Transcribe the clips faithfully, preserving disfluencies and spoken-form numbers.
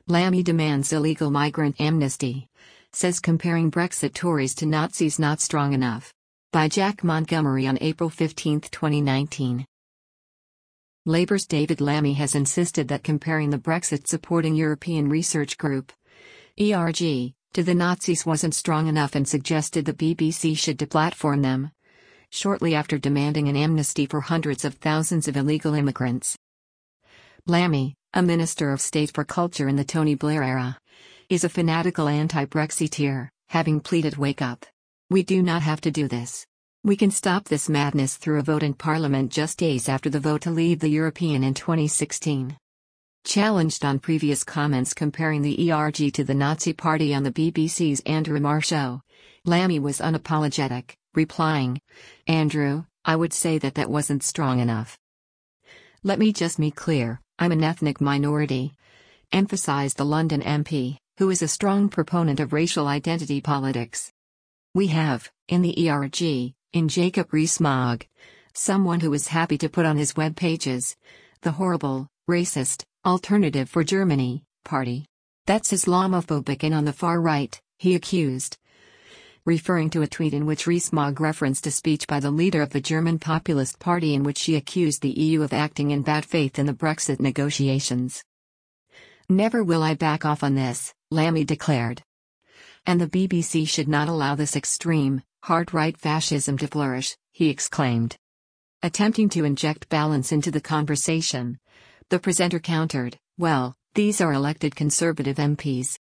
Lammy demands illegal migrant amnesty. Says comparing Brexit Tories to Nazis not strong enough. By Jack Montgomery on April fifteenth, twenty nineteen. Labour's David Lammy has insisted that comparing the Brexit-supporting European Research Group, E R G, to the Nazis wasn't strong enough and suggested the B B C should deplatform them, shortly after demanding an amnesty for hundreds of thousands of illegal immigrants. Lammy, a Minister of State for Culture in the Tony Blair era, is a fanatical anti-Brexiteer, having pleaded "Wake up. We do not have to do this. We can stop this madness through a vote in Parliament just days after the vote to leave the European in twenty sixteen. Challenged on previous comments comparing the E R G to the Nazi Party on the B B C's Andrew Marr show, Lammy was unapologetic, replying, "Andrew, I would say that that wasn't strong enough. Let me just be clear, I'm an ethnic minority," emphasized the London M P, who is a strong proponent of racial identity politics. "We have, in the E R G, in Jacob Rees-Mogg, someone who is happy to put on his web pages, the horrible, racist, Alternative for Germany party. That's Islamophobic and on the far right," he accused. Referring to a tweet in which Rees-Mogg referenced a speech by the leader of the German Populist Party in which she accused the E U of acting in bad faith in the Brexit negotiations. "Never will I back off on this," Lammy declared. "And the B B C should not allow this extreme, hard-right fascism to flourish," he exclaimed. Attempting to inject balance into the conversation, the presenter countered, "Well, these are elected Conservative M Ps.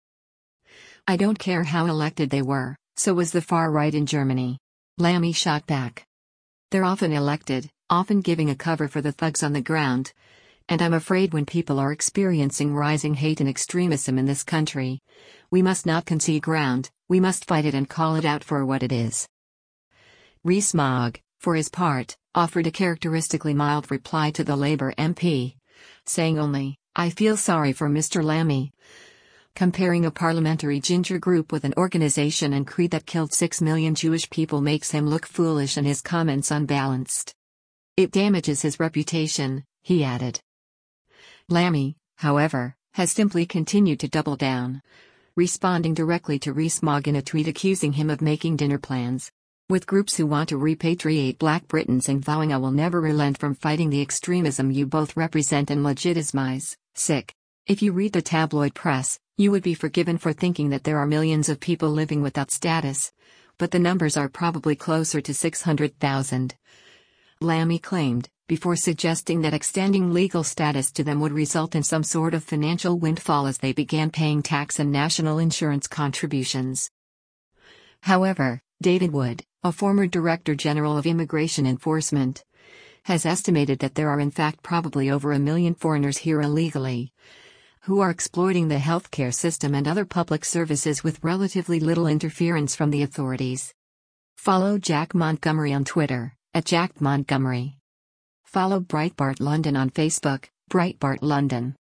I don't care how elected they were, so was the far right in Germany." Lammy shot back. "They're often elected, often giving a cover for the thugs on the ground. And I'm afraid when people are experiencing rising hate and extremism in this country, we must not concede ground, we must fight it and call it out for what it is." Rees-Mogg, for his part, offered a characteristically mild reply to the Labour M P, saying only, "I feel sorry for Mister Lammy." Comparing a parliamentary ginger group with an organization and creed that killed six million Jewish people makes him look foolish and his comments unbalanced. "It damages his reputation," he added. Lammy, however, has simply continued to double down, responding directly to Rees-Mogg in a tweet accusing him of making dinner plans with groups who want to repatriate Black Britons and vowing, "I will never relent from fighting the extremism you both represent and legitimize." Sick. If you read the tabloid press, you would be forgiven for thinking that there are millions of people living without status, but the numbers are probably closer to six hundred thousand. Lammy claimed, before suggesting that extending legal status to them would result in some sort of financial windfall as they began paying tax and national insurance contributions. However, David Wood, a former Director General of Immigration Enforcement, has estimated that there are in fact probably over a million foreigners here illegally, who are exploiting the healthcare system and other public services with relatively little interference from the authorities. Follow Jack Montgomery on Twitter, at Jack Montgomery. Follow Breitbart London on Facebook, Breitbart London.